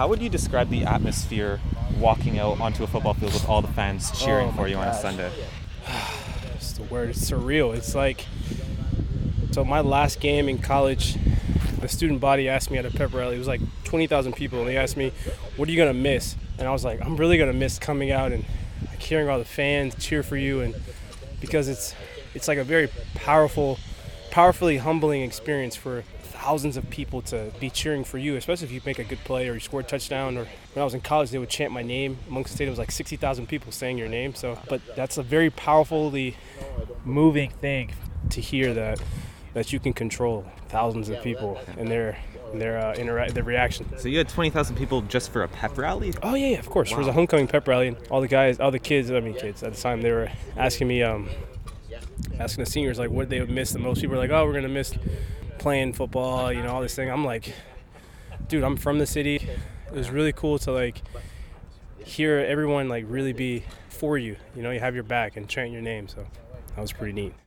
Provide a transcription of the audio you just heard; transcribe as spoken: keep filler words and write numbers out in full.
how would you describe the atmosphere walking out onto a football field with all the fans cheering Oh for my you on a gosh. Sunday? It's the word. It's surreal. It's like, so my last game in college, the student body asked me at a pep rally. It was like twenty thousand people, and they asked me, "What are you gonna miss?" And I was like, "I'm really gonna miss coming out and like, hearing all the fans cheer for you," and because it's it's like a very powerful, powerfully humbling experience for thousands of people to be cheering for you, especially if you make a good play or you score a touchdown. Or when I was in college, they would chant my name amongst the stadium. It was like sixty thousand people saying your name. So, but that's a very powerfully moving thing to hear that that you can control thousands of people and their their uh, intera- their reaction. So you had twenty thousand people just for a pep rally? Oh yeah, yeah, of course. Wow. There was a homecoming pep rally, and all the guys, all the kids, I mean kids at the time, they were asking me, um, asking the seniors like what they would miss the most. People were like, "Oh, we're gonna miss playing football," you know, all this thing. I'm like, dude, I'm from the city. It was really cool to like hear everyone like really be for you. You know, you have your back and chant your name. So that was pretty neat.